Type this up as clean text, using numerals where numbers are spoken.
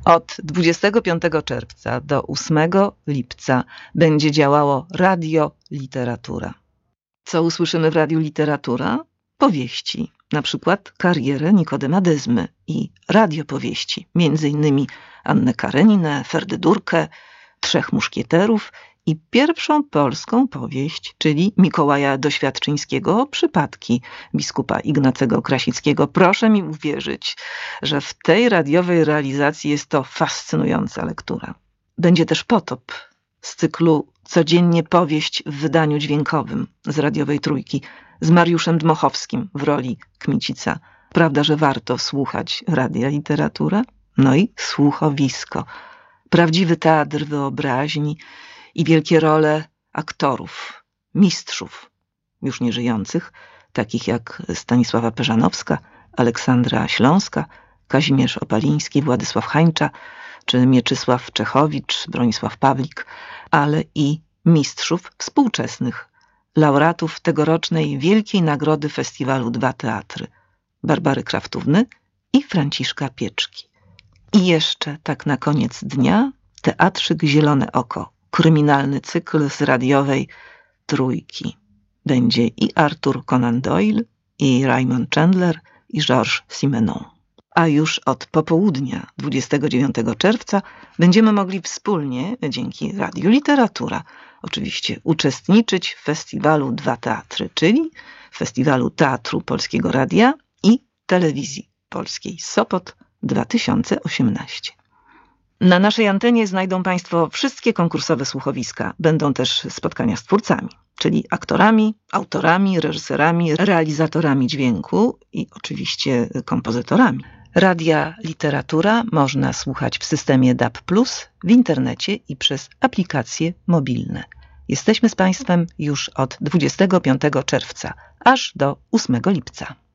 Od 25 czerwca do 8 lipca będzie działało Radio Literatura. Co usłyszymy w Radiu Literatura? Powieści, na przykład Karierę Nikodema Dyzmy i radiopowieści, m.in. Annę Kareninę, Ferdydurkę, Trzech Muszkieterów i pierwszą polską powieść, czyli Mikołaja Doświadczyńskiego Przypadki biskupa Ignacego Krasickiego. Proszę mi uwierzyć, że w tej radiowej realizacji jest to fascynująca lektura. Będzie też Potop z cyklu Codziennie powieść w wydaniu dźwiękowym z radiowej Trójki z Mariuszem Dmochowskim w roli Kmicica. Prawda, że warto słuchać Radia Literatura? No i słuchowisko. Prawdziwy teatr wyobraźni i wielkie role aktorów, mistrzów już nieżyjących, takich jak Stanisława Peżanowska, Aleksandra Śląska, Kazimierz Opaliński, Władysław Hańcza czy Mieczysław Czechowicz, Bronisław Pawlik, ale i mistrzów współczesnych, laureatów tegorocznej Wielkiej Nagrody Festiwalu Dwa Teatry, Barbary Kraftówny i Franciszka Pieczki. I jeszcze tak na koniec dnia Teatrzyk Zielone Oko, kryminalny cykl z radiowej Trójki. Będzie i Arthur Conan Doyle, i Raymond Chandler, i Georges Simenon. A już od popołudnia 29 czerwca będziemy mogli wspólnie, dzięki Radiu Literatura, oczywiście uczestniczyć w festiwalu Dwa Teatry, czyli Festiwalu Teatru Polskiego Radia i Telewizji Polskiej Sopot 2018. Na naszej antenie znajdą Państwo wszystkie konkursowe słuchowiska. Będą też spotkania z twórcami, czyli aktorami, autorami, reżyserami, realizatorami dźwięku i oczywiście kompozytorami. Radia Literatura można słuchać w systemie DAB+, w internecie i przez aplikacje mobilne. Jesteśmy z Państwem już od 25 czerwca aż do 8 lipca.